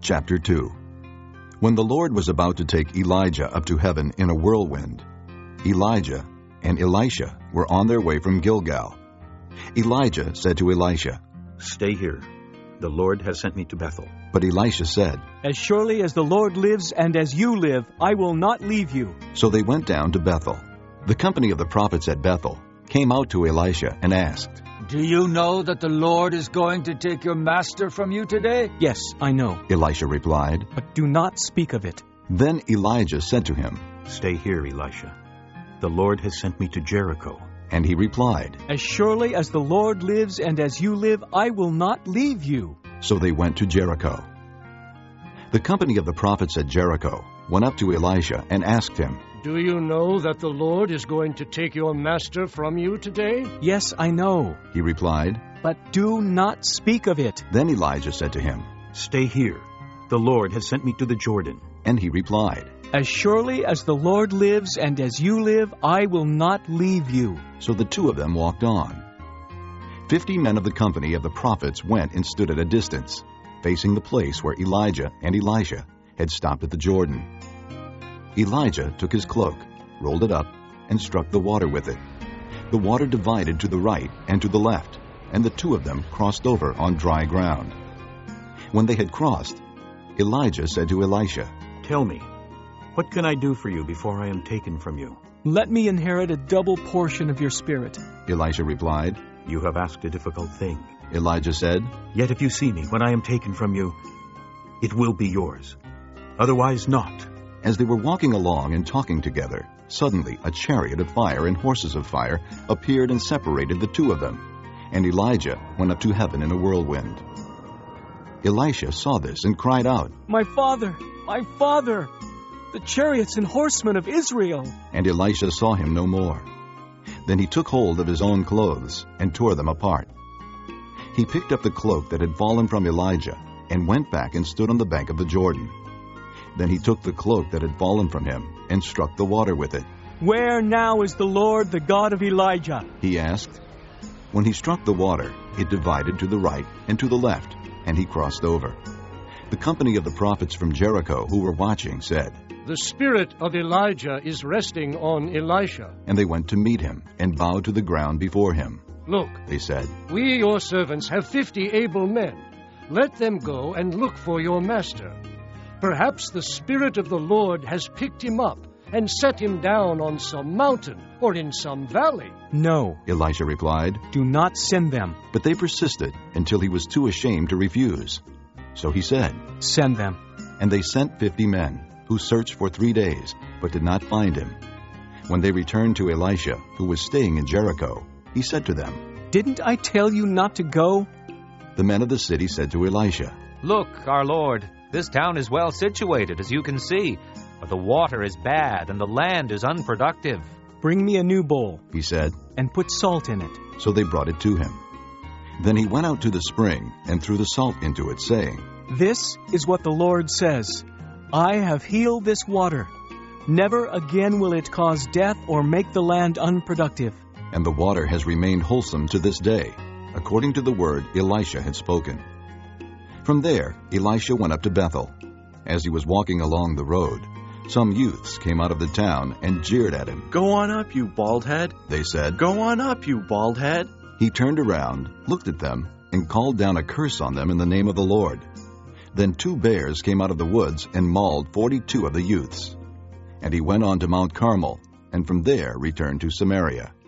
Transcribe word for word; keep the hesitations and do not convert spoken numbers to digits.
Chapter two. When the Lord was about to take Elijah up to heaven in a whirlwind, Elijah and Elisha were on their way from Gilgal. Elijah said to Elisha, "Stay here. The Lord has sent me to Bethel." But Elisha said, "As surely as the Lord lives and as you live, I will not leave you." So they went down to Bethel. The company of the prophets at Bethel came out to Elisha and asked, "Do you know that the Lord is going to take your master from you today?" "Yes, I know, Elisha replied. but do not speak of it." Then Elijah said to him, "Stay here, Elisha. The Lord has sent me to Jericho." and he replied. "As surely as the Lord lives and as you live, I will not leave you." So they went to Jericho. The company of the prophets at Jericho went up to Elisha and asked him, "Do you know that the Lord is going to take your master from you today?" "Yes, I know, He replied. but do not speak of it." Then Elijah said to him, "Stay here. The Lord has sent me to the Jordan." and he replied. "As surely as the Lord lives and as you live, I will not leave you." So the two of them walked on. Fifty men of the company of the prophets went and stood at a distance, facing the place where Elijah and Elisha had stopped at the Jordan. Elijah took his cloak, rolled it up, and struck the water with it. The water divided to the right and to the left, and the two of them crossed over on dry ground. When they had crossed, Elijah said to Elisha, "Tell me, what can I do for you before I am taken from you?" "Let me inherit a double portion of your spirit." Elisha replied. "You have asked a difficult thing. Elijah said, Yet if you see me when I am taken from you, it will be yours. Otherwise not." As they were walking along and talking together, suddenly a chariot of fire and horses of fire appeared and separated the two of them, and Elijah went up to heaven in a whirlwind. Elisha saw this and cried out, "My father, my father, the chariots and horsemen of Israel!" and Elisha saw him no more. Then he took hold of his own clothes and tore them apart. He picked up the cloak that had fallen from Elijah and went back and stood on the bank of the Jordan. Then he took the cloak that had fallen from him and struck the water with it. "Where now is the Lord, the God of Elijah?" He asked. When he struck the water, it divided to the right and to the left, and he crossed over. The company of the prophets from Jericho who were watching said, "The spirit of Elijah is resting on Elisha." and they went to meet him and bowed to the ground before him. "Look, They said, we, your servants, have fifty able men. Let them go and look for your master. Perhaps the Spirit of the Lord has picked him up and set him down on some mountain or in some valley." "No, Elisha replied, do not send them. but they persisted until he was too ashamed to refuse. So he said, Send them." and they sent fifty men, who searched for three days, but did not find him. When they returned to Elisha, who was staying in Jericho, he said to them, "Didn't I tell you not to go?" The men of the city said to Elisha, "Look, our lord, this town is well situated, as you can see, but the water is bad and the land is unproductive." "Bring me a new bowl he said. and put salt in it." So they brought it to him. Then he went out to the spring and threw the salt into it, saying, "This is what the Lord says. I have healed this water. Never again will it cause death or make the land unproductive." and the water has remained wholesome to this day, according to the word Elisha had spoken. From there, Elisha went up to Bethel. As he was walking along the road, some youths came out of the town and jeered at him. "Go on up, you bald head. They said, Go on up, you bald head." He turned around, looked at them, and called down a curse on them in the name of the Lord. Then two bears came out of the woods and mauled forty-two of the youths. And he went on to Mount Carmel, and from there returned to Samaria.